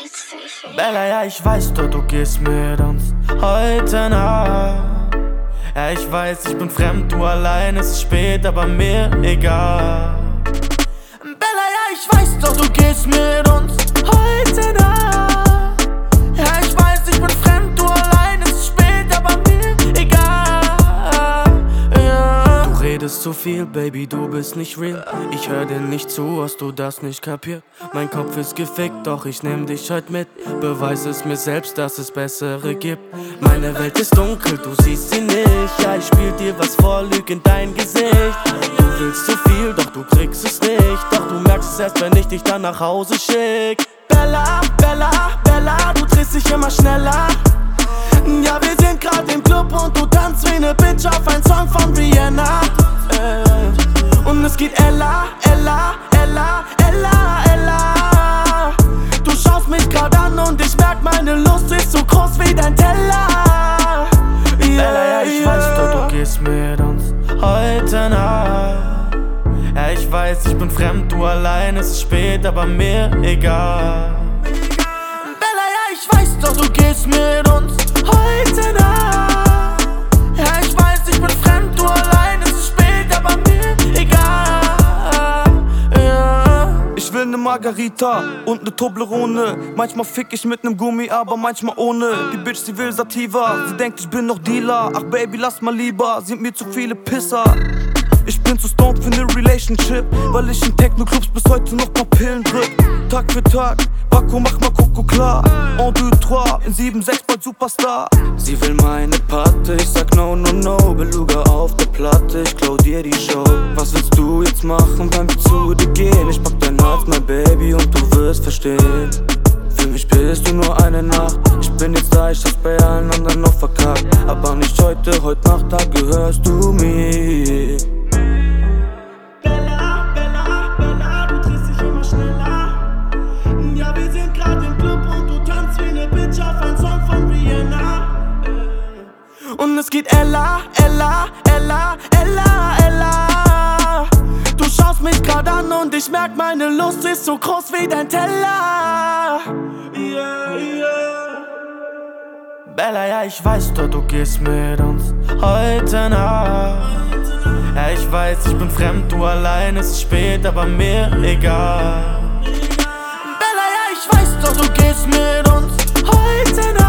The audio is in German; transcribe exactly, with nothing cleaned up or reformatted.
Bella, ja, ich weiß doch, du gehst mit uns heute nach. Ja, ich weiß, ich bin fremd, du allein, es ist spät, aber mir egal. Bella, ja, ich weiß doch, du gehst mit uns heute nach. Ja, ich weiß, ich bin fremd, du allein, es ist spät, aber mir egal. Ja. Du redest zu viel, Baby, du bist nicht real. Ich hör dir nicht zu, hast du das nicht kapiert? Mein Kopf ist gefickt, doch ich nehm dich heute mit. Beweis es mir selbst, dass es bessere gibt. Meine Welt ist dunkel, du siehst sie nicht. Ja, ich spiel dir was vor, lüg in dein Gesicht. Du willst zu viel, doch du kriegst es nicht. Doch du merkst es erst, wenn ich dich dann nach Hause schick. Bella, Bella, Bella, du drehst dich immer schneller. Ja, wir sind grad im Club und du tanzt wie ne Bitch auf einen Song von Rihanna. äh. Und es geht Ella, Ella, Ella, Ella, Ella. Du schaust mich grad an und ich merk, meine Lust ist so groß wie dein Teller. Yeah, Bella, ja, ich yeah. weiß doch, du gehst mit uns heute nach. Ja, ich weiß, ich bin fremd, du allein, es ist spät, aber mir egal. Bella, ja, ich weiß doch, du gehst mit uns heute nach. Ja, ich weiß, ich bin fremd, du allein, es ist spät, aber mir egal. Ja. Ich will ne Margarita und ne Toblerone. Manchmal fick ich mit nem Gummi, aber manchmal ohne. Die Bitch, sie will Sativa, sie denkt, ich bin noch Dealer. Ach Baby, lass mal lieber, sind mir zu viele Pisser. Ich bin zu stoned für ne Relationship, weil ich in Techno-Clubs bis heute noch paar Pillen drück. Tag für Tag, Baco, mach mal Coco klar. En deux, trois, in sieben, sechs bald Superstar. Sie will meine Patte, ich sag no, no, no. Beluga auf der Platte, ich klau dir die Show. Was willst du jetzt machen, wenn wir zu dir gehen? Ich pack dein Herz, mein Baby, und du wirst verstehen. Für mich bist du nur eine Nacht. Ich bin jetzt da, ich hab's bei allen anderen noch verkackt. Aber nicht heute, heute Nacht, da gehörst du mir. Und es geht Ella, Ella, Ella, Ella, Ella. Du schaust mich grad an und ich merk, meine Lust ist so groß wie dein Teller. Yeah, yeah. Bella, ja, ich weiß doch, du gehst mit uns heute nach. Ja, ich weiß, ich bin fremd, du allein, es ist spät, aber mir egal. Bella, ja, ich weiß doch, du gehst mit uns heute nach.